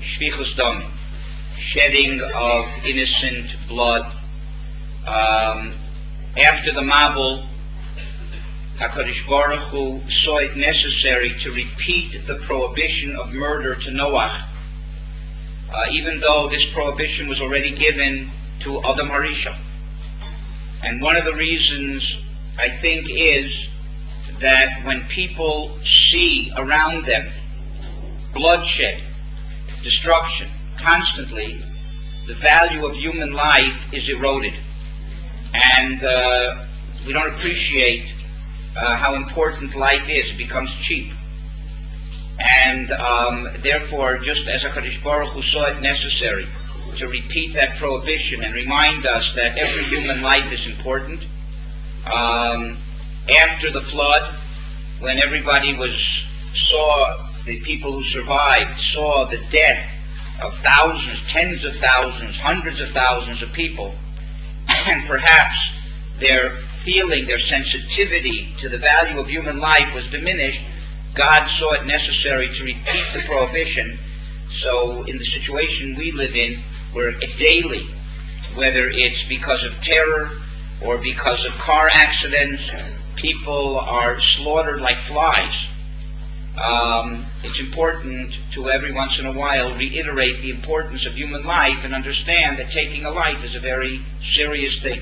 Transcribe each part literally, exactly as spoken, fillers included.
shvichus dam, shedding of innocent blood. Um, after the Mabul, HaKadosh Baruch Hu saw it necessary to repeat the prohibition of murder to Noach, uh, even though this prohibition was already given to Adam Harishon. And one of the reasons, I think, is that when people see around them bloodshed, destruction, constantly, the value of human life is eroded. And uh, we don't appreciate uh, how important life is. It becomes cheap. And um, therefore, just as HaKadosh Baruch Hu saw it necessary to repeat that prohibition and remind us that every human life is important, um, after the flood, when everybody was saw, the people who survived, saw the death of thousands, tens of thousands, hundreds of thousands of people, and perhaps their feeling, their sensitivity to the value of human life was diminished, God saw it necessary to repeat the prohibition. So in the situation we live in, where daily, whether it's because of terror or because of car accidents, people are slaughtered like flies. Um, it's important to every once in a while reiterate the importance of human life and understand that taking a life is a very serious thing.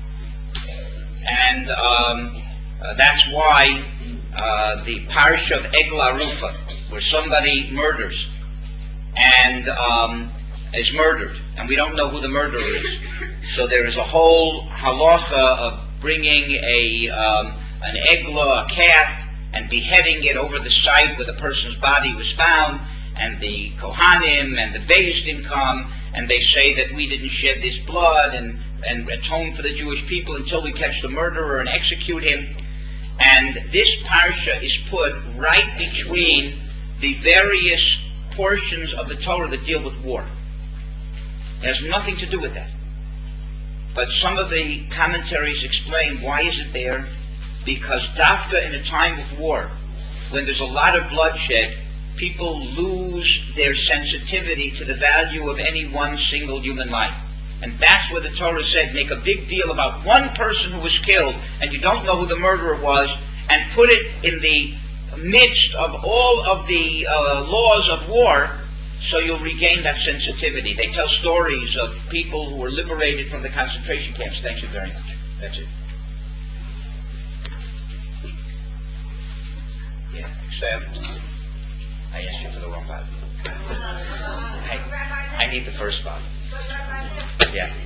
And um, uh, that's why uh, the parish of Egla Rufa, where somebody murders and um, is murdered, and we don't know who the murderer is. So there is a whole halacha of bringing a um, an egla, a calf, and beheading it over the site where the person's body was found, and the Kohanim and the Beis Din come, and they say that we didn't shed this blood and, and atone for the Jewish people until we catch the murderer and execute him. And this parsha is put right between the various portions of the Torah that deal with war. It has nothing to do with that. But some of the commentaries explain why is it there. Because dafka in a time of war, when there's a lot of bloodshed, people lose their sensitivity to the value of any one single human life. And that's where the Torah said, make a big deal about one person who was killed, and you don't know who the murderer was, and put it in the midst of all of the uh, laws of war, so you'll regain that sensitivity. They tell stories of people who were liberated from the concentration camps. Thank you very much. That's it. Yeah, except I asked you for the wrong body. I, I need the first body. Yeah.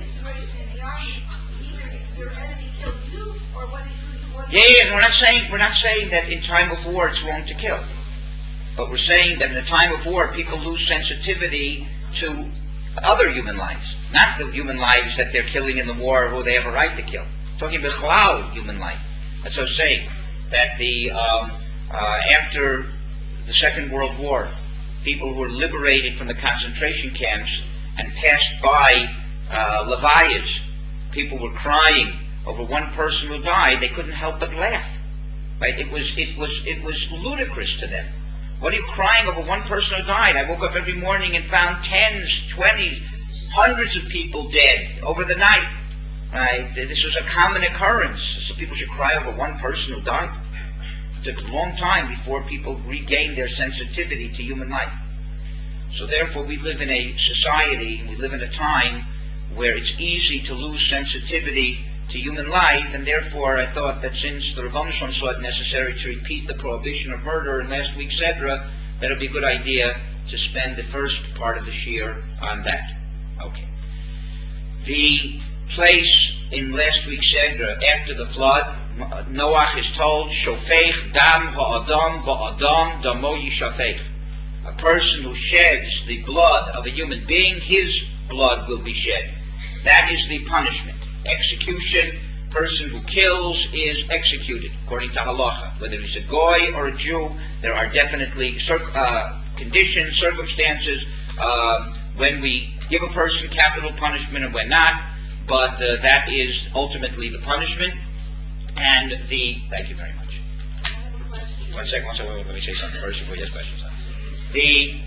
Yeah, yeah, we're not saying we're not saying that in time of war it's wrong to kill. But we're saying that in a time of war people lose sensitivity to other human lives. Not the human lives that they're killing in the war who they have a right to kill. I'm talking about cloud human life. That's what I'm saying. That the um, Uh, after the Second World War, people who were liberated from the concentration camps and passed by uh, Levias, people were crying over one person who died. They couldn't help but laugh. Right? It was it was it was ludicrous to them. What are you crying over one person who died? I woke up every morning and found tens, twenties, hundreds of people dead over the night. Right? This was a common occurrence. So people should cry over one person who died. It took a long time before people regained their sensitivity to human life. So therefore we live in a society, we live in a time where it's easy to lose sensitivity to human life, and therefore I thought that since the Rebbeinu Shalom saw it necessary to repeat the prohibition of murder in last week's Sedra, that it would be a good idea to spend the first part of the Shir on that. Okay. The place in last week's Sedra, after the flood, Noach is told, Shofech dam ha'adam va'adam damo yishafech. A person who sheds the blood of a human being, his blood will be shed. That is the punishment. Execution, person who kills is executed, according to halacha. Whether he's a goy or a Jew, there are definitely cir- uh, conditions, circumstances, uh, when we give a person capital punishment and when not, but uh, that is ultimately the punishment. And the, thank you very much. One second, one second, let me say something first before you ask questions. The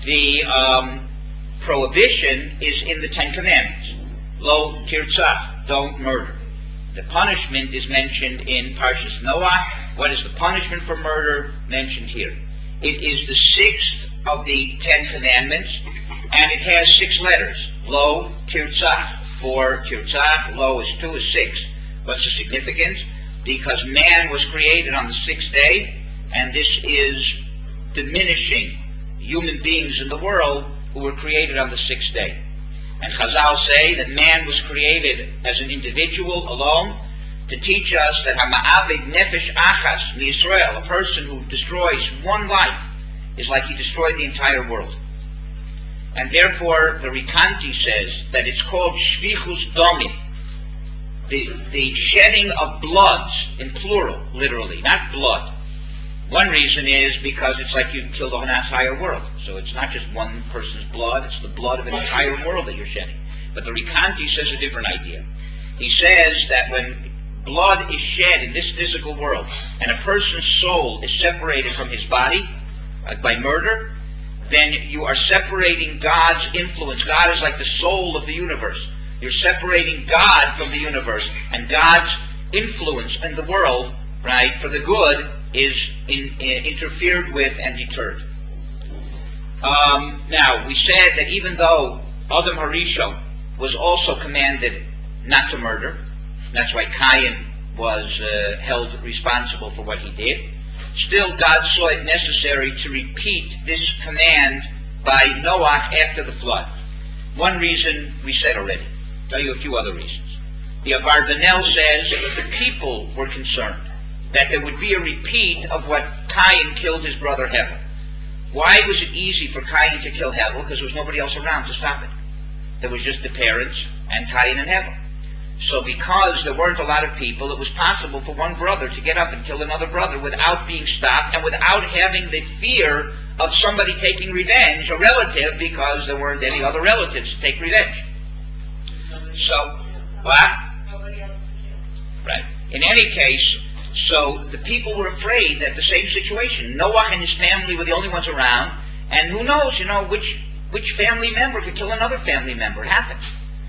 The um, prohibition is in the Ten Commandments. Lo tirtzah, don't murder. The punishment is mentioned in Parshas Noah. What is the punishment for murder? Mentioned here. It is the sixth of the Ten Commandments, and it has six letters. Lo tirtzah. Four tirtzah. Lo is two, is six. What's the significance? Because man was created on the sixth day, and this is diminishing human beings in the world who were created on the sixth day. And Chazal say that man was created as an individual alone to teach us that Hama'abed Nefesh Achas Yisrael, a person who destroys one life, is like he destroyed the entire world. And therefore, the Rikanti says that it's called Shvichus Domim, the, the shedding of bloods, in plural, literally, not blood. One reason is because it's like you killed the entire world. So it's not just one person's blood, it's the blood of an entire world that you're shedding. But the Rikanti says a different idea. He says that when blood is shed in this physical world, and a person's soul is separated from his body uh, by murder, then you are separating God's influence. God is like the soul of the universe. You're separating God from the universe, and God's influence in the world, right, for the good, is in, in, interfered with and deterred. Um, now, we said that even though Adam Harishon was also commanded not to murder, that's why Cain was uh, held responsible for what he did, still God saw it necessary to repeat this command by Noah after the flood. One reason we said already. I'll tell you a few other reasons. The Abarbanel says that the people were concerned that there would be a repeat of what Cain killed his brother Hevel. Why was it easy for Cain to kill Hevel? Because there was nobody else around to stop it. There was just the parents and Cain and Hevel. So because there weren't a lot of people, it was possible for one brother to get up and kill another brother without being stopped and without having the fear of somebody taking revenge, a relative, because there weren't any other relatives to take revenge. So, what? Right. In any case, so the people were afraid that the same situation. Noah and his family were the only ones around, and who knows, you know, which which family member could kill another family member. It happened.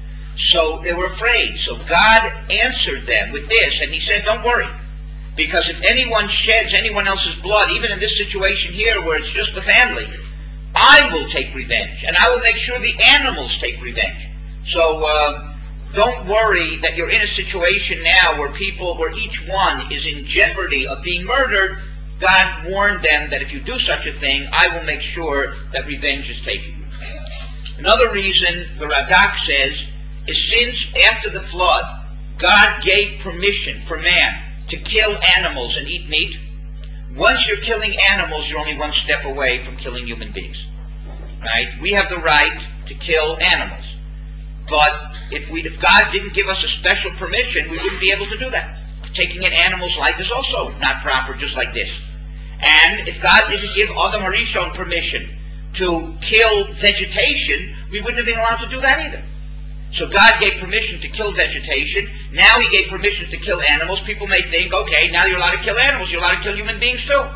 So they were afraid. So God answered them with this, and he said, don't worry, because if anyone sheds anyone else's blood, even in this situation here where it's just the family, I will take revenge, and I will make sure the animals take revenge. So uh, don't worry that you're in a situation now where people, where each one is in jeopardy of being murdered. God warned them that if you do such a thing, I will make sure that revenge is taken. Another reason the Radak says is since after the flood, God gave permission for man to kill animals and eat meat. Once you're killing animals, you're only one step away from killing human beings. Right? We have the right to kill animals. But if we, if God didn't give us a special permission, we wouldn't be able to do that. Taking an animal's life is also not proper, just like this. And if God didn't give Adam Harishon permission to kill vegetation, we wouldn't have been allowed to do that either. So God gave permission to kill vegetation. Now he gave permission to kill animals. People may think, okay, now you're allowed to kill animals. You're allowed to kill human beings too.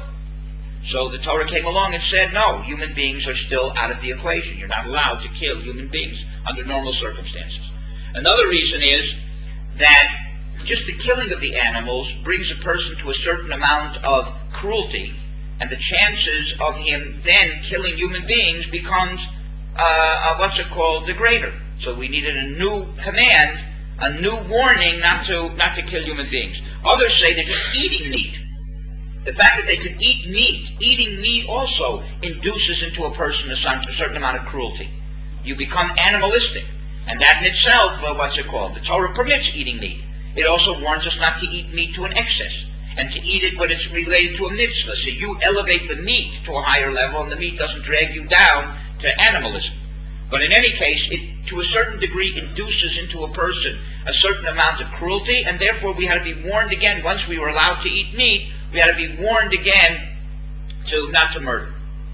So the Torah came along and said, no, human beings are still out of the equation. You're not allowed to kill human beings under normal circumstances. Another reason is that just the killing of the animals brings a person to a certain amount of cruelty, and the chances of him then killing human beings becomes, uh, a, what's it called, the greater. So we needed a new command, a new warning not to not to kill human beings. Others say they're just eating meat. The fact that they can eat meat, eating meat also induces into a person a certain amount of cruelty. You become animalistic. And that in itself, uh, what's it called? The Torah permits eating meat. It also warns us not to eat meat to an excess, and to eat it when it's related to a mitzvah. So you elevate the meat to a higher level, and the meat doesn't drag you down to animalism. But in any case, it, to a certain degree, induces into a person a certain amount of cruelty, and therefore we had to be warned again. Once we were allowed to eat meat, we had to be warned again to not to murder.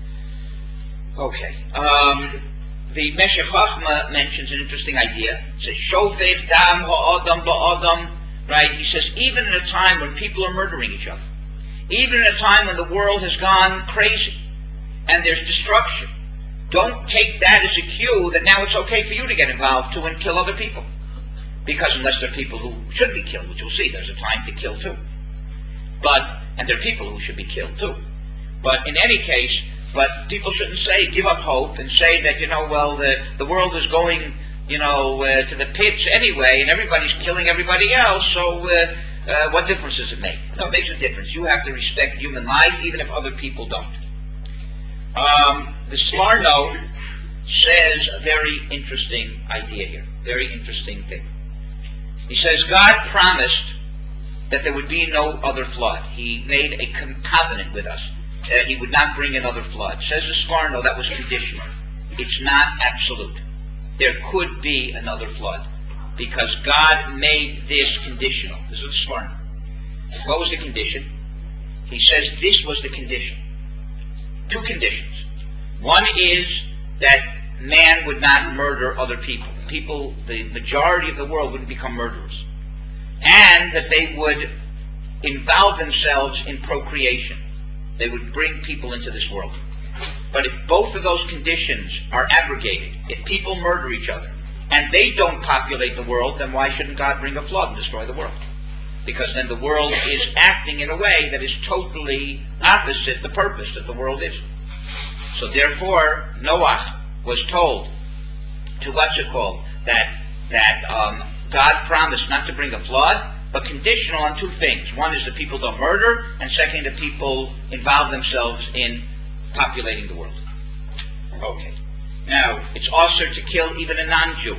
Okay. Um, the Meshech Chochmah mentions an interesting idea. It says, Shoved dam ha'adam ba'adam. Right? He says, even in a time when people are murdering each other, even in a time when the world has gone crazy, and there's destruction, don't take that as a cue that now it's okay for you to get involved too and kill other people. Because unless there are people who should be killed, which you'll see, there's a time to kill too. But, and there are people who should be killed too. But in any case, but people shouldn't say, give up hope and say that, you know, well, the, the world is going, you know, uh, to the pits anyway, and everybody's killing everybody else, so uh, uh, what difference does it make? No, it makes a difference. You have to respect human life, even if other people don't. Um, the Sforno says a very interesting idea here, very interesting thing. He says God promised that there would be no other flood. He made a covenant with us that he would not bring another flood. Says the Sforno that was conditional. It's not absolute. There could be another flood because God made this conditional. This is the Sforno. What was the condition? He says this was the condition. Two conditions. One is that man would not murder other people. People, the majority of the world wouldn't become murderers. And that they would involve themselves in procreation. They would bring people into this world. But if both of those conditions are abrogated, if people murder each other, and they don't populate the world, then why shouldn't God bring a flood and destroy the world? Because then the world is acting in a way that is totally opposite the purpose that the world is. So therefore, Noah was told to what's it called? That, that um, God promised not to bring a flood, but conditional on two things. One is that people don't murder, and second, that people involve themselves in populating the world. Okay. Now, it's also to kill even a non-Jew.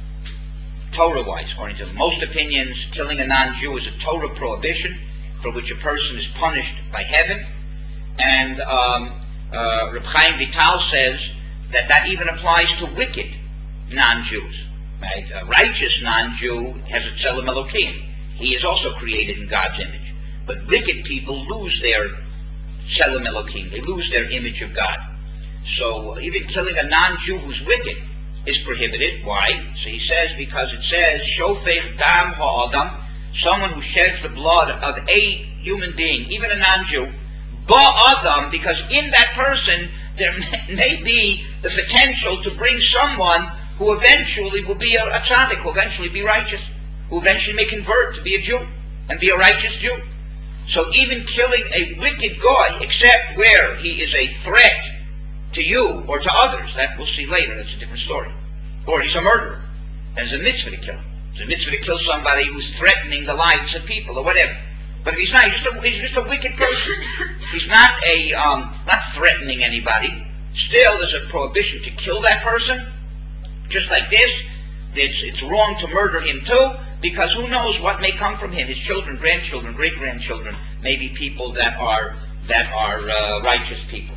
Torah-wise, according to most opinions, killing a non-Jew is a Torah prohibition for which a person is punished by heaven. And um, uh, Reb Chaim Vital says that that even applies to wicked non-Jews. Right? A righteous non-Jew has a Tzelem Elokim. He is also created in God's image. But wicked people lose their Tzelem Elokim. They lose their image of God. So even killing a non-Jew who's wicked is prohibited. Why? So he says, because it says, Shofech Dam Ha'adam, someone who sheds the blood of a human being, even a non-Jew, Ba'adam, because in that person there may be the potential to bring someone who eventually will be a, a tzaddik, who will eventually be righteous, who eventually may convert to be a Jew and be a righteous Jew. So even killing a wicked guy, except where he is a threat to you or to others, that we'll see later, that's a different story. Or he's a murderer, and there's a mitzvah to kill him. There's a mitzvah to kill somebody who's threatening the lives of people or whatever. But if he's not, he's just a, he's just a wicked person. He's not a um, not threatening anybody. Still, there's a prohibition to kill that person. Just like this, it's, it's wrong to murder him too, because who knows what may come from him. His children, grandchildren, great-grandchildren may be people that are, that are uh, righteous people.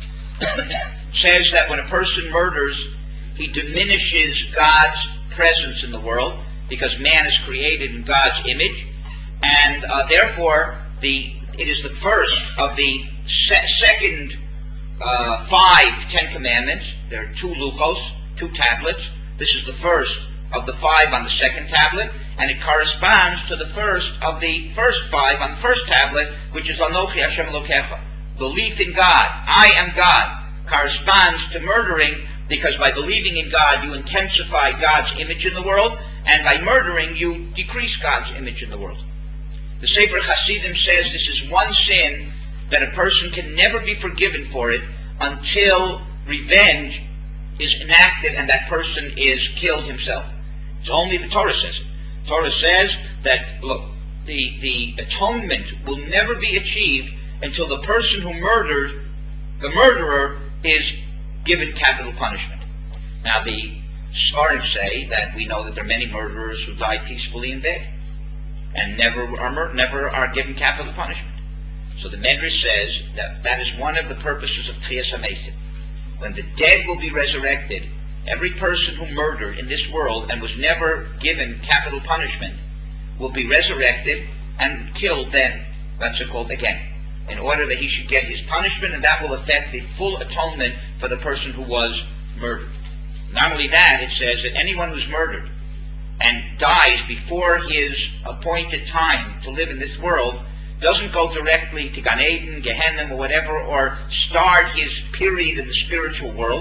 Says that when a person murders, he diminishes God's presence in the world, because man is created in God's image, and uh, therefore the it is the first of the se second uh, five Ten Commandments. There are two luchos, two tablets. This is the first of the five on the second tablet, and it corresponds to the first of the first five on the first tablet, which is Anochi Hashem Elokecha. Belief in God, I am God, corresponds to murdering, because by believing in God you intensify God's image in the world, and by murdering you decrease God's image in the world. The Sefer Hasidim says this is one sin that a person can never be forgiven for it until revenge is enacted and that person is killed himself. It's only the Torah says it. Torah says that, look, the, the atonement will never be achieved until the person who murdered, the murderer, is given capital punishment. Now the Sfarim say that we know that there are many murderers who die peacefully in bed and never are, never are given capital punishment. So the Medrash says that that is one of the purposes of Tchiyas HaMeisim. When the dead will be resurrected, every person who murdered in this world and was never given capital punishment will be resurrected and killed then, that's called again, in order that he should get his punishment, and that will affect the full atonement for the person who was murdered. Not only that, it says that anyone who's murdered and dies before his appointed time to live in this world doesn't go directly to Gan Eden, Gehenna, or whatever, or start his period in the spiritual world,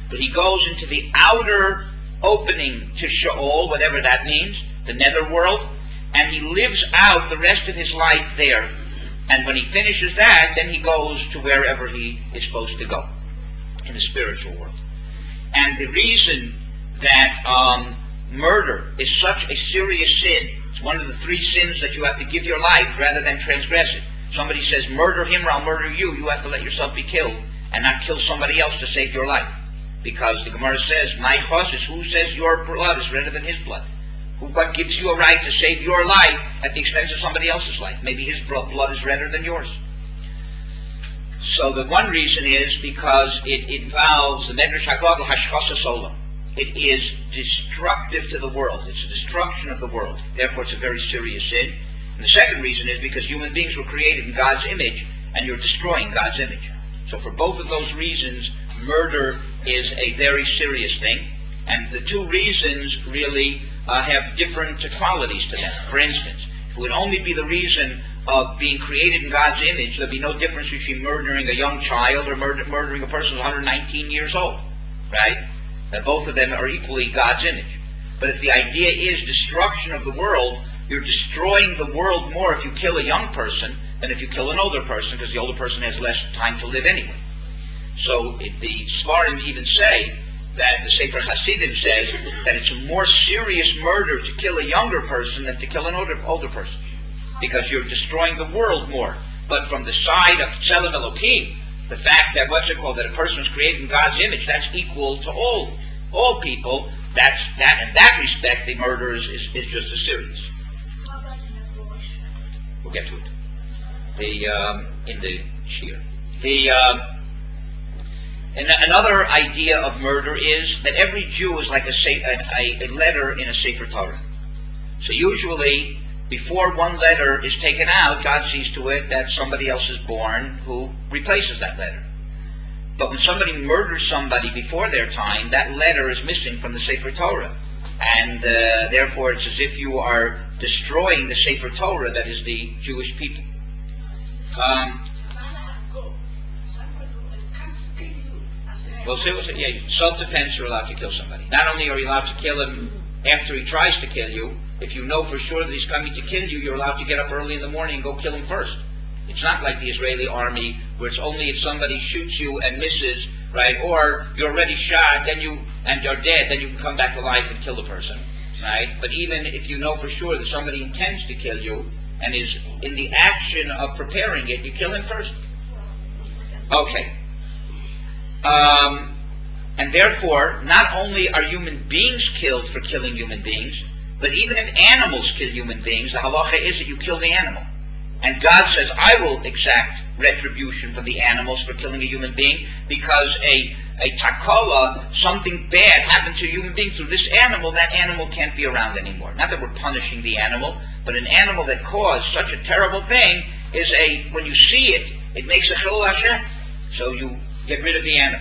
but he goes into the outer opening to Sheol, whatever that means, the netherworld, and he lives out the rest of his life there. And when he finishes that, then he goes to wherever he is supposed to go, in the spiritual world. And the reason that um, murder is such a serious sin, it's one of the three sins that you have to give your life rather than transgress it. Somebody says, murder him or I'll murder you, you have to let yourself be killed and not kill somebody else to save your life. Because the Gemara says, my chosses, who says your blood is redder than his blood? Who, what gives you a right to save your life at the expense of somebody else's life? Maybe his blood is redder than yours. So the one reason is because it involves the Medrash HaGadol Hashchasas Olam. It is destructive to the world. It's a destruction of the world. Therefore, it's a very serious sin. And the second reason is because human beings were created in God's image, and you're destroying God's image. So for both of those reasons, murder is a very serious thing. And the two reasons really uh, have different qualities to them. For instance, if it would only be the reason of being created in God's image, there'd be no difference between murdering a young child or murder, murdering a person who's one hundred nineteen years old, right? That both of them are equally God's image. But if the idea is destruction of the world, you're destroying the world more if you kill a young person than if you kill an older person, because the older person has less time to live anyway. So if the Svarim even say that the Sefer Hasidim says that it's a more serious murder to kill a younger person than to kill an older, older person, because you're destroying the world more. But from the side of Tzelem Elokim, the fact that what's it called, that a person is created in God's image, that's equal to all all people. That's that in that respect, the murder is, is, is just as serious. We'll get to it. The um, in the shir. The um, and another idea of murder is that every Jew is like a, a, a letter in a Sefer Torah. So usually, before one letter is taken out, God sees to it that somebody else is born who replaces that letter. But when somebody murders somebody before their time, that letter is missing from the Sefer Torah. And uh, therefore it's as if you are destroying the Sefer Torah, that is the Jewish people. Um, well, so, yeah, self-defense, you're allowed to kill somebody. Not only are you allowed to kill him after he tries to kill you, if you know for sure that he's coming to kill you, you're allowed to get up early in the morning and go kill him first. It's not like the Israeli army, where it's only if somebody shoots you and misses, right, or you're already shot, then you, and you're dead, then you can come back alive and kill the person, right? But even if you know for sure that somebody intends to kill you, and is in the action of preparing it, you kill him first. Okay. Um, and therefore, not only are human beings killed for killing human beings, but even if animals kill human beings, the halacha is that you kill the animal. And God says, I will exact retribution from the animals for killing a human being, because a, a takala, something bad happened to a human being through this animal, that animal can't be around anymore. Not that we're punishing the animal, but an animal that caused such a terrible thing is a, when you see it, it makes a chilul Hashem. So you get rid of the animal.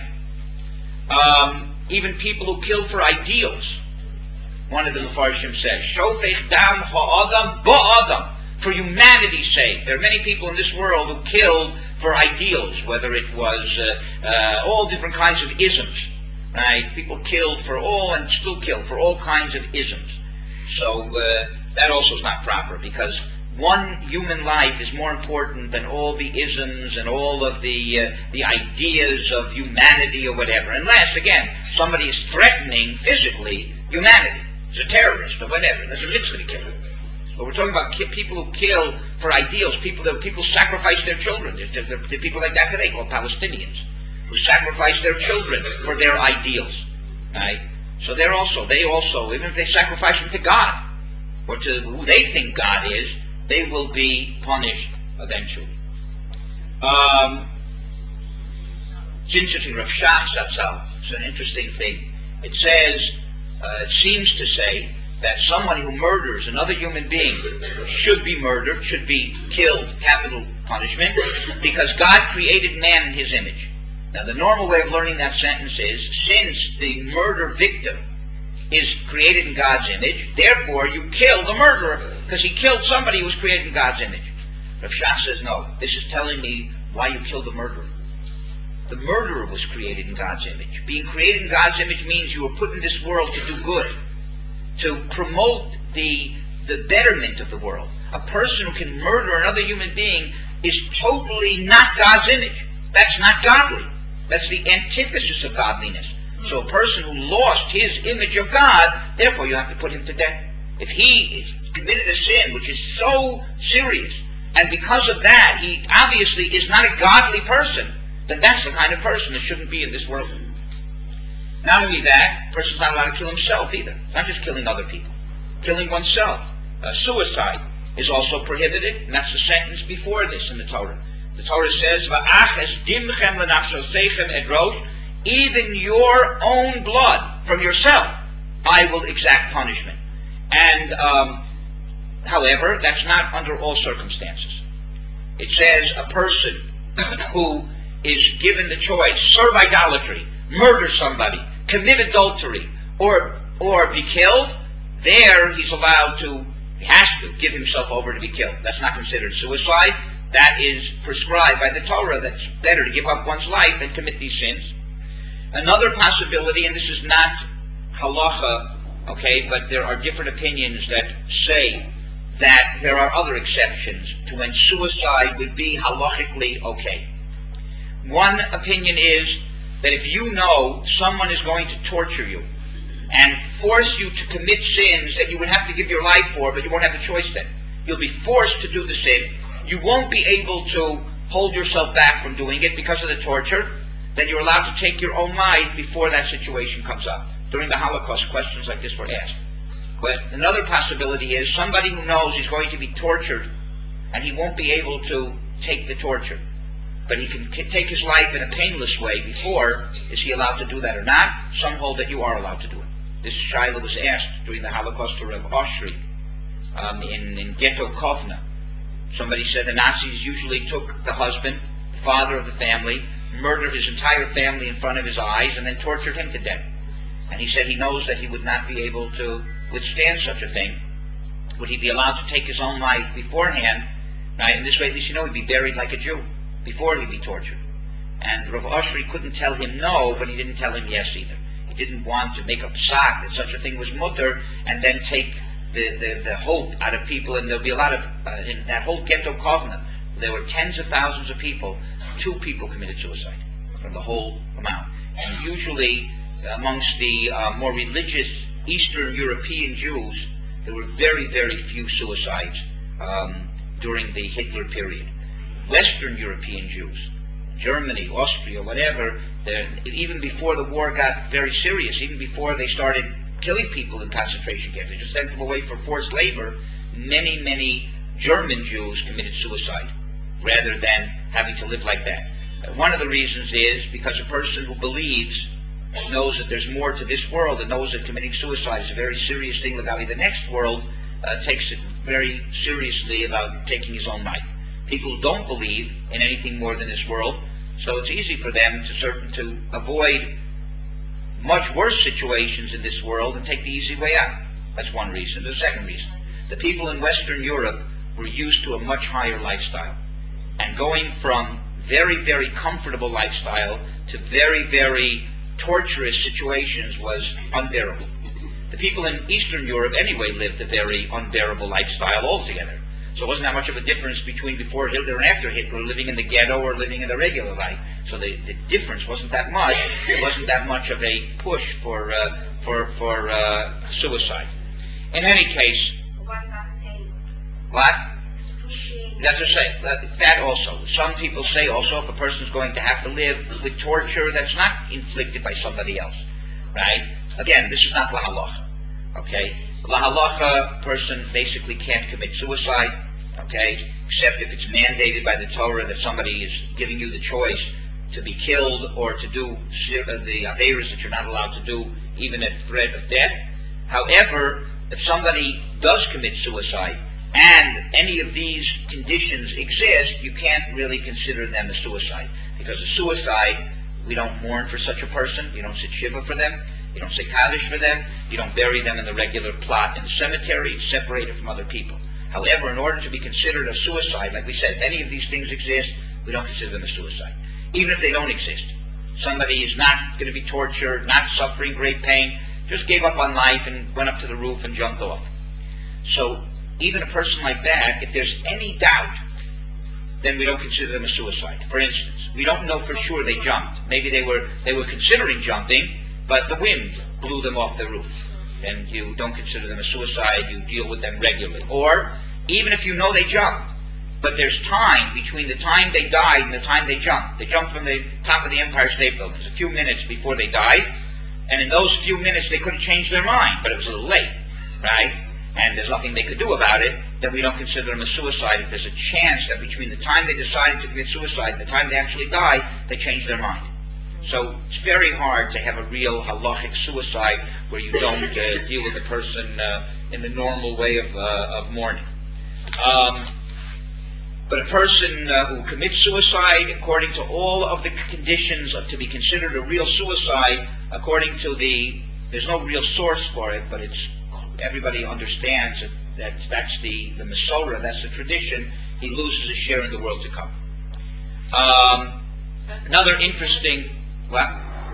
Um, even people who kill for ideals. One of the Mefarshim says, Shofech dam ha'adam ba'adam. For humanity's sake. There are many people in this world who killed for ideals, whether it was uh, uh, all different kinds of isms. Right? People killed for all, and still kill for all kinds of isms. So uh, that also is not proper, because one human life is more important than all the isms and all of the uh, the ideas of humanity or whatever. Unless, again, somebody is threatening physically humanity. It's a terrorist or whatever. There's a mitzvah to kill him. But we're talking about people who kill for ideals. People that people sacrifice their children. There's, there, there are people like that today called Palestinians who sacrifice their children for their ideals. Right? So they're also, they also, even if they sacrifice them to God or to who they think God is, they will be punished eventually. Um, it's interesting, Rav Shach Zatzal, it's an interesting thing. It says, uh, it seems to say that someone who murders another human being should be murdered, should be killed, capital punishment, because God created man in his image. Now the normal way of learning that sentence is, since the murder victim is created in God's image, therefore you kill the murderer, because he killed somebody who was created in God's image. Rav Shach says, no, this is telling me why you killed the murderer. The murderer was created in God's image. Being created in God's image means you were put in this world to do good, to promote the, the betterment of the world. A person who can murder another human being is totally not God's image. That's not godly. That's the antithesis of godliness. So a person who lost his image of God, therefore you have to put him to death. If he committed a sin which is so serious, and because of that he obviously is not a godly person, then that's the kind of person that shouldn't be in this world. Not only that, a person's not allowed to kill himself either. Not just killing other people. Killing oneself. Uh, suicide is also prohibited, and that's the sentence before this in the Torah. The Torah says, "Va'ach es dimchem lenafsosechem edrosh," even your own blood from yourself, I will exact punishment. And, um, however, that's not under all circumstances. It says a person who is given the choice, serve idolatry, murder somebody, commit adultery, or or be killed, there he's allowed to, he has to give himself over to be killed. That's not considered suicide. That is prescribed by the Torah. That's better to give up one's life than commit these sins. Another possibility, and this is not halacha, okay, but there are different opinions that say that there are other exceptions to when suicide would be halachically okay. One opinion is that if you know someone is going to torture you and force you to commit sins that you would have to give your life for, but you won't have the choice then. You'll be forced to do the sin. You won't be able to hold yourself back from doing it because of the torture. Then you're allowed to take your own life before that situation comes up. During the Holocaust, questions like this were asked. But another possibility is somebody who knows he's going to be tortured and he won't be able to take the torture, but he can take his life in a painless way before. Is he allowed to do that or not? Some hold that you are allowed to do it. This shaila was asked during the Holocaust to Rav Oshry um, in, in Ghetto Kovna. Somebody said the Nazis usually took the husband, the father of the family, murdered his entire family in front of his eyes, and then tortured him to death. And he said he knows that he would not be able to withstand such a thing. Would he be allowed to take his own life beforehand? Now, in this way, at least you know he'd be buried like a Jew before he'd be tortured. And Rav Oshry couldn't tell him no, but he didn't tell him yes either. He didn't want to make a psak that such a thing was mutter and then take the, the, the hope out of people. And there'll be a lot of, uh, in that whole Ghetto Kovna, there were tens of thousands of people. Two people committed suicide from the whole amount. And usually, amongst the uh, more religious Eastern European Jews, there were very, very few suicides um, during the Hitler period. Western European Jews, Germany, Austria, whatever, even before the war got very serious, even before they started killing people in concentration camps, they just sent them away for forced labor, many, many German Jews committed suicide rather than having to live like that. One of the reasons is because a person who believes, knows that there's more to this world, and knows that committing suicide is a very serious thing about the next world, uh, takes it very seriously about taking his own life. People who don't believe in anything more than this world, so it's easy for them to certain to avoid much worse situations in this world and take the easy way out. That's one reason. The second reason, the people in Western Europe were used to a much higher lifestyle, and going from very, very comfortable lifestyle to very, very torturous situations was unbearable. The people in Eastern Europe anyway lived a very unbearable lifestyle altogether. So it wasn't that much of a difference between before Hitler and after Hitler, living in the ghetto or living in the regular life. So the, the difference wasn't that much. It wasn't that much of a push for uh, for for uh, suicide. In any case, what? That's a say. That also. Some people say also if a person's going to have to live with torture that's not inflicted by somebody else, right? Again, this is not la halacha. Okay, la halacha, person basically can't commit suicide. Okay, except if it's mandated by the Torah that somebody is giving you the choice to be killed or to do the averas that you're not allowed to do, even at threat of death. However, if somebody does commit suicide and any of these conditions exist, you can't really consider them a suicide. Because a suicide, we don't mourn for such a person, you don't sit shiva for them, you don't say kaddish for them, you don't bury them in the regular plot in the cemetery, separated from other people. However, in order to be considered a suicide, like we said, if any of these things exist, we don't consider them a suicide. Even if they don't exist. Somebody is not going to be tortured, not suffering great pain, just gave up on life and went up to the roof and jumped off. So even a person like that, if there's any doubt, then we don't consider them a suicide. For instance, we don't know for sure they jumped. Maybe they were they were considering jumping, but the wind blew them off the roof. And you don't consider them a suicide, you deal with them regularly. Or even if you know they jumped, but there's time between the time they died and the time they jumped. They jumped from the top of the Empire State Building. It was a few minutes before they died, and in those few minutes they could have changed their mind, but it was a little late, right? And there's nothing they could do about it, then we don't consider them a suicide if there's a chance that between the time they decided to commit suicide and the time they actually die, they changed their mind. So it's very hard to have a real halachic suicide where you don't uh, deal with a person uh, in the normal way of, uh, of mourning. Um, but a person uh, who commits suicide, according to all of the conditions of to be considered a real suicide, according to the, there's no real source for it, but it's everybody understands that that's, that's the, the Masorah, that's the tradition, he loses his share in the world to come. Um, another interesting, what?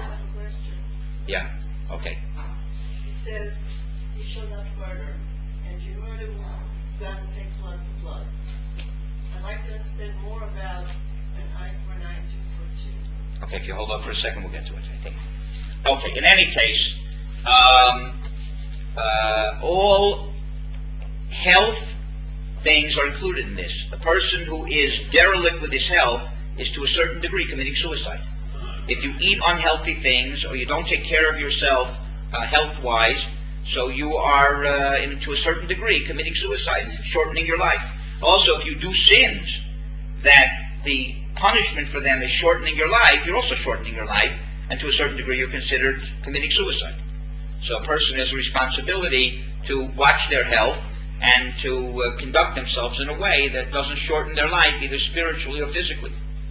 Yeah, okay. It says, you shall not murder, and if you murder, God will take blood for blood. I'd like to understand more about an eye for an eye, tooth for a tooth. Okay, if you hold on for a second, we'll get to it, I think. Okay, in any case, um, uh, all health things are included in this. The person who is derelict with his health is to a certain degree committing suicide. If you eat unhealthy things or you don't take care of yourself uh, health-wise, so you are, uh, in, to a certain degree, committing suicide, shortening your life. Also, if you do sins that the punishment for them is shortening your life, you're also shortening your life, and to a certain degree you're considered committing suicide. So a person has a responsibility to watch their health and to uh, conduct themselves in a way that doesn't shorten their life, either spiritually or physically.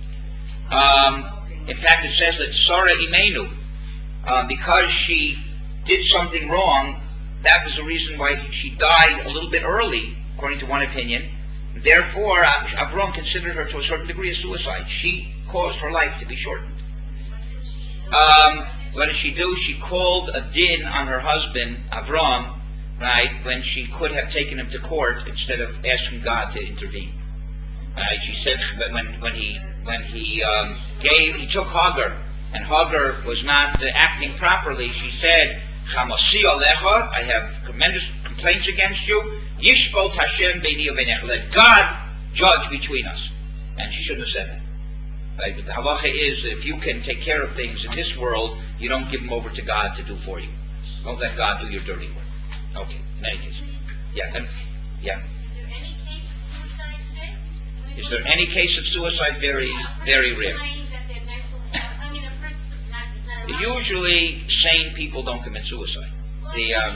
Um, in fact, it says that Sarah Imenu, uh, because she did something wrong, that was the reason why she died a little bit early, according to one opinion. Therefore, uh, Avram considered her to a certain degree a suicide. She caused her life to be shortened. Um, what did she do? She called a din on her husband, Avram, right, when she could have taken him to court instead of asking God to intervene. Right? She said that when, when he when he um, gave, he took Hagar, and Hagar was not uh, acting properly, she said, Chamasi alecha, I have tremendous complaints against you. Yishpot Hashem beini ubeinech, let God judge between us. And she shouldn't have said that. Right? But the halacha is, if you can take care of things in this world, you don't give them over to God to do for you. Don't let God do your dirty work. Okay, in any case. Yeah, and, yeah. Is there any case of suicide? Very, very rare. Usually, sane people don't commit suicide. The um,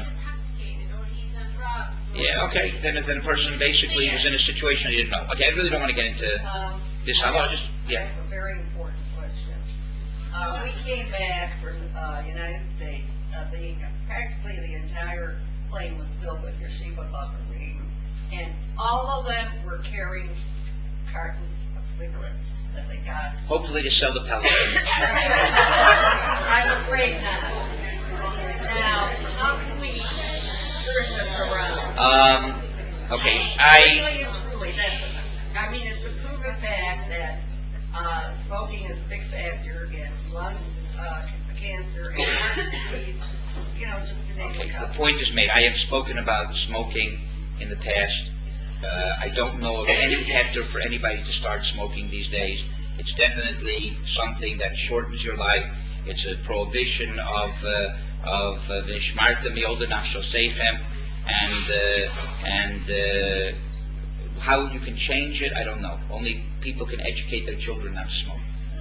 yeah, okay. Then, then a person basically was in a situation he didn't know. Okay, I really don't want to get into Um, this. I want to just I yeah. have a very important question. Uh, we came back from uh, United States. Uh, the practically the entire plane was filled with yeshiva buckaroo, and all of them were carrying cartons of cigarettes that they got. Hopefully to sell the Palestinians. I'm afraid not. Now, how can we turn this around? Um, okay, I Really and truly, that's, I mean, it's a proven fact that uh, smoking is a big factor in lung uh, cancer and heart disease, you know, just to name okay. a The couple. point is made. I have spoken about smoking in the past. Uh, I don't know of any factor for anybody to start smoking these days. It's definitely something that shortens your life. It's a prohibition of uh, of v'shmarta mi'oda nafshoseichem, and uh, and uh, how you can change it, I don't know. Only people can educate their children not to smoke.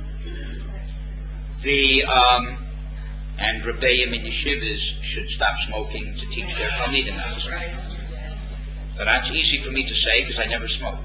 The um, and rebbeim and yeshivas should stop smoking to teach their talmidim not to smoke. But that's easy for me to say because I never smoked.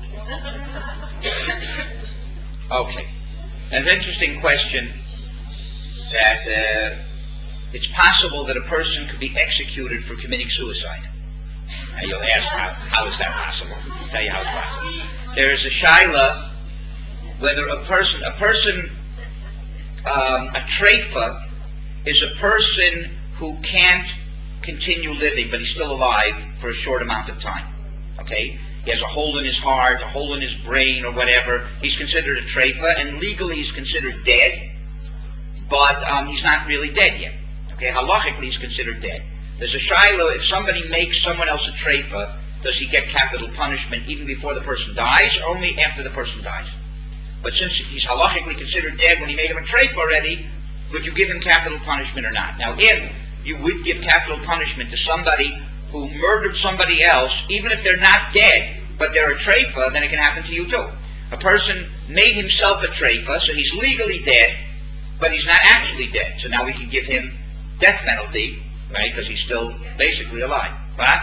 Okay. An interesting question that uh, it's possible that a person could be executed for committing suicide. Now you'll ask, how, how is that possible? I'll tell you how it's possible. There is a shaila whether a person, a person um, a treifa is a person who can't continue living, but he's still alive for a short amount of time. Okay? He has a hole in his heart, a hole in his brain, or whatever. He's considered a treifa, and legally he's considered dead, but um, he's not really dead yet. Okay? Halachically he's considered dead. There's a shiloh, if somebody makes someone else a treifa, does he get capital punishment even before the person dies, or only after the person dies? But since he's halachically considered dead when he made him a treifa already, would you give him capital punishment or not? Now, if you would give capital punishment to somebody who murdered somebody else, even if they're not dead, but they're a treifa, then it can happen to you too. A person made himself a treifa, so he's legally dead, but he's not actually dead. So now we can give him death penalty, right, because he's still basically alive. What?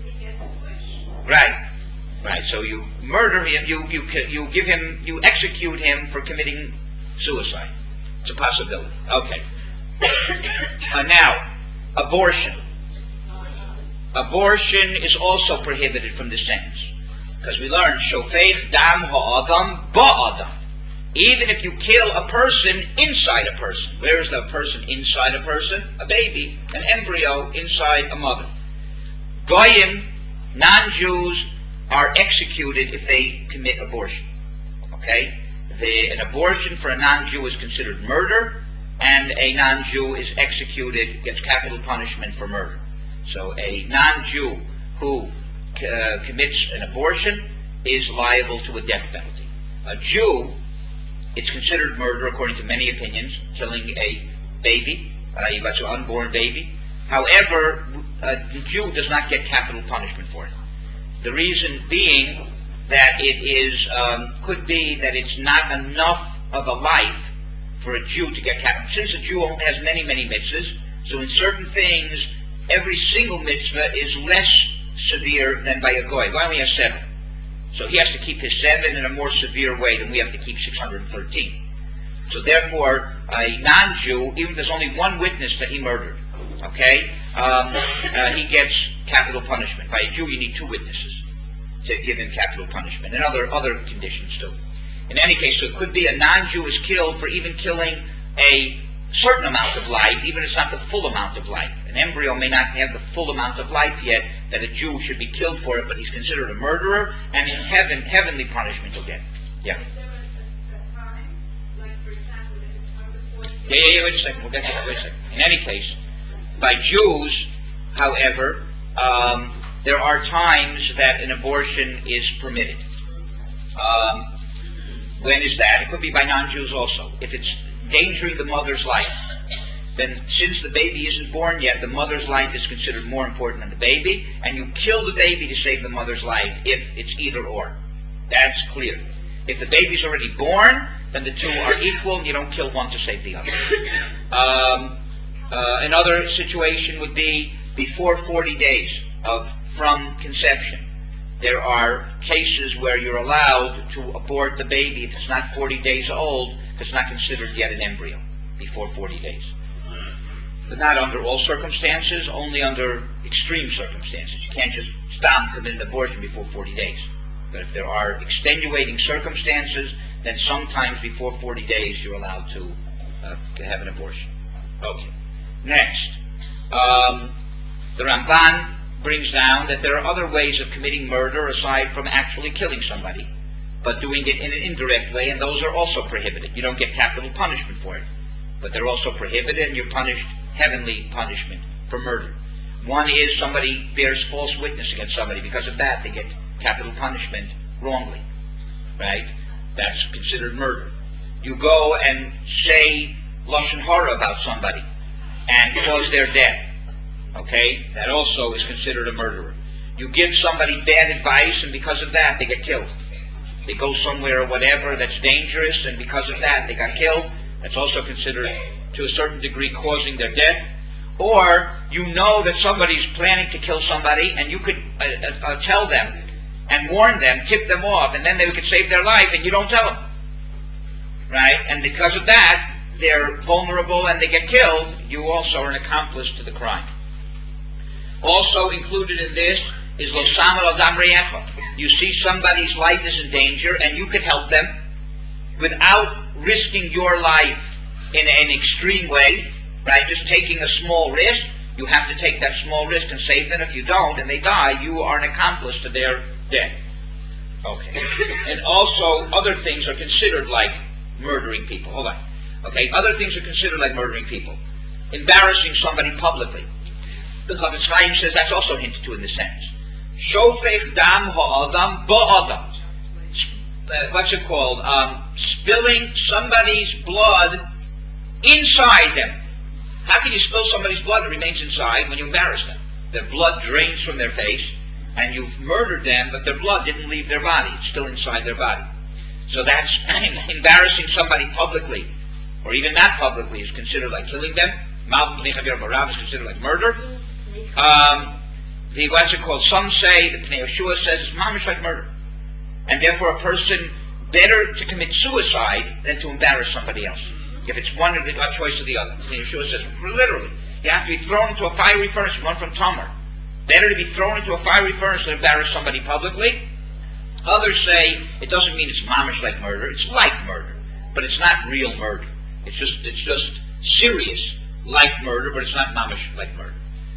Right. Right. So you murder him, you, you, you give him, you execute him for committing suicide. It's a possibility. Okay. Uh, now, abortion. Abortion is also prohibited from this sentence. Because we learned, shofech dam ha'adam ba'adam. Even if you kill a person inside a person. Where is the person inside a person? A baby, an embryo inside a mother. Goyim, non-Jews, are executed if they commit abortion. Okay? The, an abortion for a non-Jew is considered murder, and a non-Jew is executed, gets capital punishment for murder. So a non-Jew who uh, commits an abortion is liable to a death penalty. A Jew, it's considered murder according to many opinions, killing a baby, uh, an unborn baby. However, a Jew does not get capital punishment for it. The reason being that it is, um, could be that it's not enough of a life for a Jew to get capital. Since a Jew has many, many mitzvahs, so in certain things, every single mitzvah is less severe than by a goy. Goy only has seven. So he has to keep his seven in a more severe way than we have to keep six hundred thirteen. So therefore, a non-Jew, even if there's only one witness that he murdered, okay, um, uh, he gets capital punishment. By a Jew, you need two witnesses to give him capital punishment, and other other conditions too. In any case, so it could be a non-Jew is killed for even killing a certain amount of life, even if it's not the full amount of life. An embryo may not have the full amount of life yet that a Jew should be killed for it, but he's considered a murderer, and in heaven, heavenly punishment he'll get. Yeah. Yeah, yeah, yeah, wait a second, we'll get to that, wait a second. In any case, by Jews, however, um, there are times that an abortion is permitted. Um, when is that? It could be by non-Jews also. If it's endangering the mother's life, then since the baby isn't born yet, the mother's life is considered more important than the baby, and you kill the baby to save the mother's life if it's either or. That's clear. If the baby's already born, then the two are equal, and you don't kill one to save the other. Um, uh, another situation would be before forty days of from conception. There are cases where you're allowed to abort the baby if it's not forty days old, because it's not considered yet an embryo before forty days. But not under all circumstances, only under extreme circumstances. You can't just stop and commit an abortion before forty days. But if there are extenuating circumstances, then sometimes before forty days you're allowed to, uh, to have an abortion. Okay. Next, um, the Ramban brings down that there are other ways of committing murder aside from actually killing somebody, but doing it in an indirect way, and those are also prohibited. You don't get capital punishment for it, but they're also prohibited, and you're punished heavenly punishment for murder. One is somebody bears false witness against somebody. Because of that, they get capital punishment wrongly, right? That's considered murder. You go and say lashon hara about somebody and cause their death, okay? That also is considered a murderer. You give somebody bad advice, and because of that, they get killed. They go somewhere or whatever that's dangerous, and because of that, they got killed. That's also considered, to a certain degree, causing their death. Or you know that somebody's planning to kill somebody, and you could uh, uh, tell them and warn them, tip them off, and then they could save their life, and you don't tell them, right? And because of that, they're vulnerable and they get killed. You also are an accomplice to the crime. Also included in this is lo samar adam re'echa. You see somebody's life is in danger, and you could help them without risking your life in an extreme way, right? Just taking a small risk. You have to take that small risk and save them. If you don't and they die, you are an accomplice to their death. Okay. And also, other things are considered like murdering people. Hold on. Okay. Other things are considered like murdering people. Embarrassing somebody publicly. The Chafetz Chaim says that's also hinted to in this sentence. Shofech dam ha'adam ba'adam. Uh, what's it called? Um, spilling somebody's blood inside them. How can you spill somebody's blood that remains inside when you embarrass them? Their blood drains from their face, and you've murdered them, but their blood didn't leave their body. It's still inside their body. So that's embarrassing somebody publicly, or even not publicly, is considered like killing them. Malchut Bnei Chaver Barav is considered like murder. Um, the, what's it called? Some say, the Pnei Yeshua says it's mamish like murder. And therefore a person better to commit suicide than to embarrass somebody else. If it's one or the one choice or the other. Pnei Yeshua says, literally, you have to be thrown into a fiery furnace, one from Tamar. Better to be thrown into a fiery furnace than embarrass somebody publicly. Others say it doesn't mean it's mamish like murder. It's like murder, but it's not real murder. It's just it's just serious like murder, but it's not mamish like murder.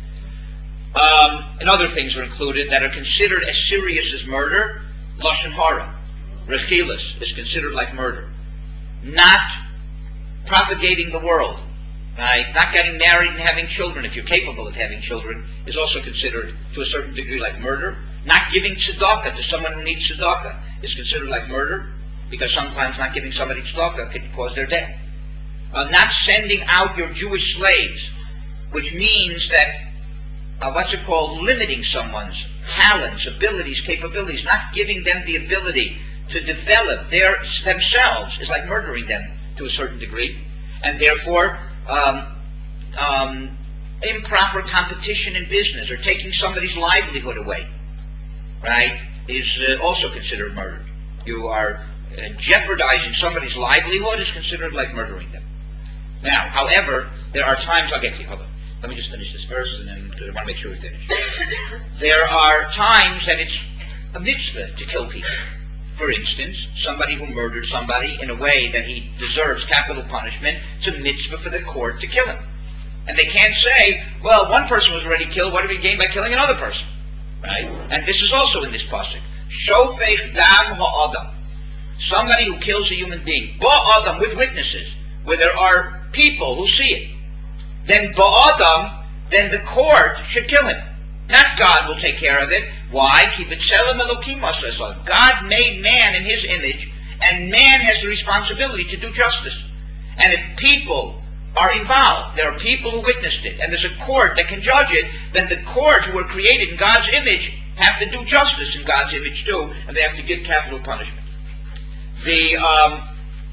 Um, and other things are included that are considered as serious as murder. Lashon hara, rechilas, is considered like murder. Not propagating the world, right? Not getting married and having children, if you're capable of having children, is also considered to a certain degree like murder. Not giving tzedakah to someone who needs tzedakah is considered like murder, because sometimes not giving somebody tzedakah can cause their death. Uh, not sending out your Jewish slaves, which means that, uh, what's it called, limiting someone's talents, abilities, capabilities, not giving them the ability to develop their themselves, is like murdering them to a certain degree. And therefore, um, um, improper competition in business or taking somebody's livelihood away, right, is uh, also considered murder. You are uh, jeopardizing somebody's livelihood is considered like murdering them. Now, however, there are times, I'll get to you, hold on. Let me just finish this verse, and then I want to make sure we finish. There are times that it's a mitzvah to kill people. For instance, somebody who murdered somebody in a way that he deserves capital punishment, it's a mitzvah for the court to kill him. And they can't say, well, one person was already killed, what did we gain by killing another person? Right? And this is also in this pasuk. Shofech dam ha'adam. Somebody who kills a human being, ba'adam, with witnesses, where there are people who see it. Then ba'adam, then the court should kill him. Not God will take care of it. Why? God made man in his image, and man has the responsibility to do justice. And if people are involved, there are people who witnessed it, and there's a court that can judge it, then the court who were created in God's image have to do justice in God's image too, and they have to give capital punishment. The um,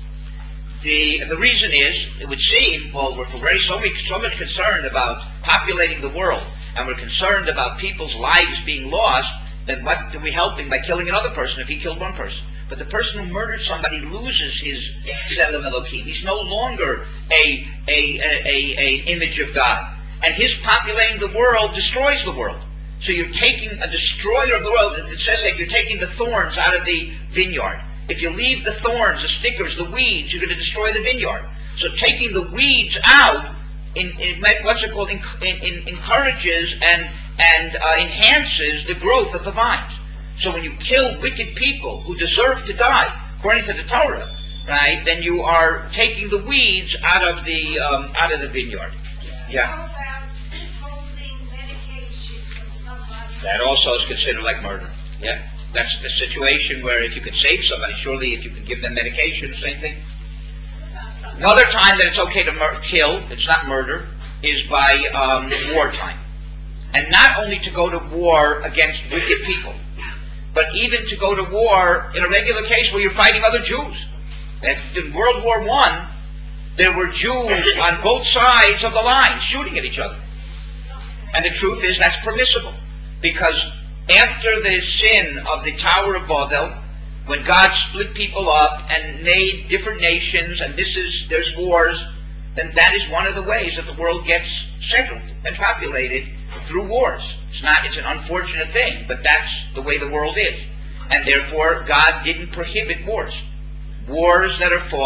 the the reason is, it would seem, well, we're very so much, so much concerned about populating the world, and we're concerned about people's lives being lost, then what are we helping by killing another person if he killed one person? But the person who murdered somebody loses his Tzelem Elokim. He's no longer a, a, a, a, a image of God. And his populating the world destroys the world. So you're taking a destroyer of the world. It says that you're taking the thorns out of the vineyard. If you leave the thorns, the stickers, the weeds, you're going to destroy the vineyard. So taking the weeds out, in, in, what's it called, in, in, encourages and, and uh, enhances the growth of the vines. So when you kill wicked people who deserve to die, according to the Torah, right, then you are taking the weeds out of the um, out of the vineyard. Yeah. How about withholding medication from somebody? That also is considered like murder. Yeah. That's the situation where if you could save somebody, surely if you could give them medication, same thing. Another time that it's okay to mur- kill, it's not murder, is by um, wartime. And not only to go to war against wicked people, but even to go to war in a regular case where you're fighting other Jews. In World War One, there were Jews on both sides of the line shooting at each other. And the truth is that's permissible. Because after the sin of the Tower of Babel, when God split people up and made different nations, and this is there's wars, then that is one of the ways that the world gets settled and populated, through wars. It's not, it's an unfortunate thing, but that's the way the world is. And therefore, God didn't prohibit wars. Wars that are fought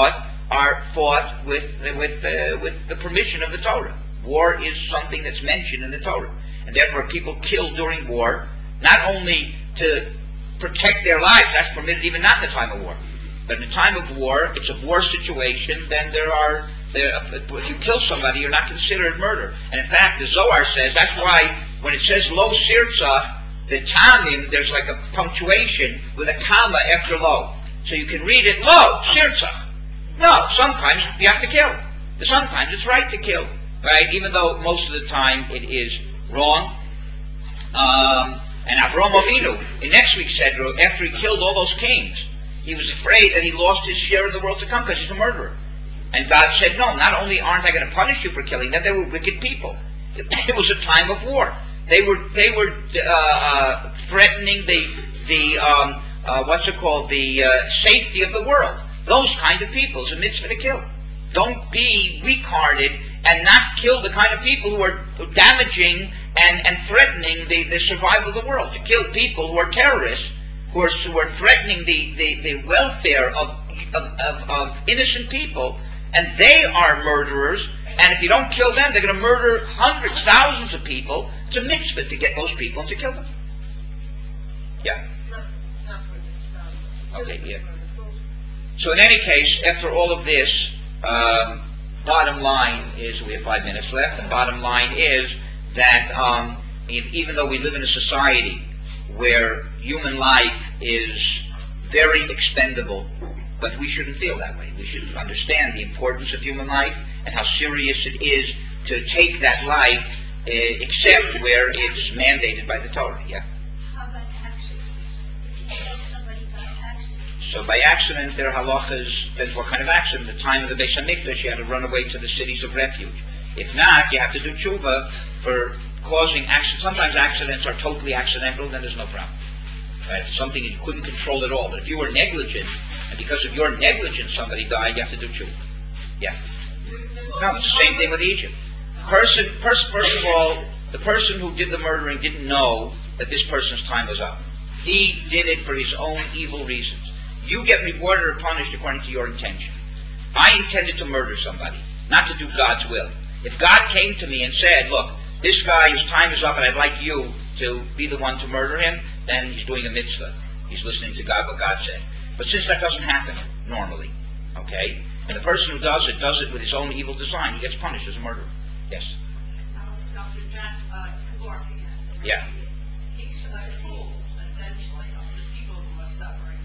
are fought with with uh, with the permission of the Torah. War is something that's mentioned in the Torah, and therefore people kill during war, not only to protect their lives, that's permitted even not in the time of war, but in the time of war, it's a war situation, then there are, there, if you kill somebody, you're not considered murder. And in fact, the Zohar says, that's why when it says lo sirtzah, the tamim, there's like a punctuation with a comma after lo. So you can read it, lo, sirtzah. No, sometimes you have to kill. Sometimes it's right to kill, right? Even though most of the time it is wrong. Um, and Avraham Avinu, in next week's Sedra, after he killed all those kings, he was afraid that he lost his share of the world to come because he's a murderer. And God said, no, not only aren't I going to punish you for killing them, they were wicked people. It was a time of war. They were they were uh, uh, threatening the the um, uh, what's it called the uh, safety of the world. Those kind of people is a mitzvah to kill. Don't be weak-hearted and not kill the kind of people who are damaging and, and threatening the, the survival of the world. To kill people who are terrorists, who are, who are threatening the, the, the welfare of, of, of, of innocent people, and they are murderers, and if you don't kill them, they're going to murder hundreds, thousands of people. It's a mitzvah to get those people and to kill them. Yeah. Okay, yeah. So in any case, after all of this, um, bottom line is, we have five minutes left, the bottom line is that um, if, even though we live in a society where human life is very expendable, but we shouldn't feel that way. We should understand the importance of human life and how serious it is to take that life, uh, except where it's mandated by the Torah. Yeah. How about accidents? If you kill somebody by accident. So by accident, there are halachas. Depends what kind of accident. The time of the Beis Hamikdash, you had to run away to the cities of refuge. If not, you have to do tshuva for causing accidents. Sometimes accidents are totally accidental, then there's no problem. Right? Something you couldn't control at all. But if you were negligent, and because of your negligence somebody died, you have to do tshuva. Yeah. No, it's the same thing with Egypt. Person, pers- first of all, the person who did the murdering didn't know that this person's time was up. He did it for his own evil reasons. You get rewarded or punished according to your intention. I intended to murder somebody, not to do God's will. If God came to me and said, look, this guy, his time is up and I'd like you to be the one to murder him, then he's doing a mitzvah. He's listening to God, what God said. But since that doesn't happen normally, okay, and the person who does it does it with his own evil design, he gets punished as a murderer. Yes? Doctor Jack uh, Gorky. Yeah. He's a fool, essentially, of the people who are suffering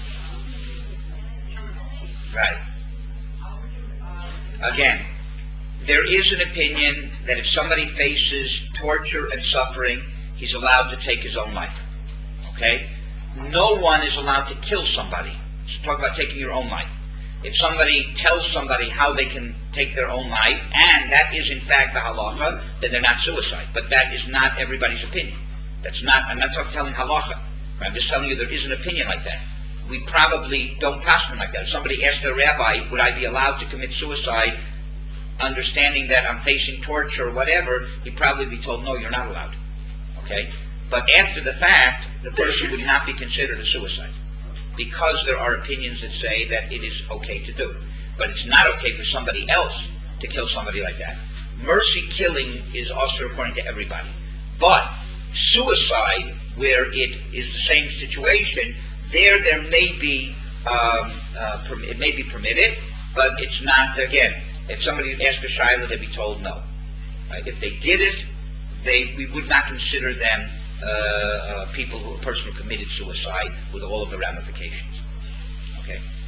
uh, terminally. Right. How would you, uh, Again, there is an opinion that if somebody faces torture and suffering, he's allowed to take his own life. Okay? No one is allowed to kill somebody. So talk about taking your own life. If somebody tells somebody how they can take their own life, and that is in fact the halacha, then they're not suicide. But that is not everybody's opinion. That's not, I'm not telling halacha. I'm just telling you there is an opinion like that. We probably don't pass them like that. If somebody asked a rabbi, would I be allowed to commit suicide, understanding that I'm facing torture or whatever, he'd probably be told, no, you're not allowed. Okay? But after the fact, the person would not be considered a suicide, because there are opinions that say that it is okay to do. But it's not okay for somebody else to kill somebody like that. Mercy killing is also according to everybody. But suicide, where it is the same situation, there there may be, um, uh, perm- it may be permitted, but it's not, again, if somebody asked a shayla, they'd be told no. Right? If they did it, they we would not consider them uh, uh, people who, a person who committed suicide with all of the ramifications. Okay?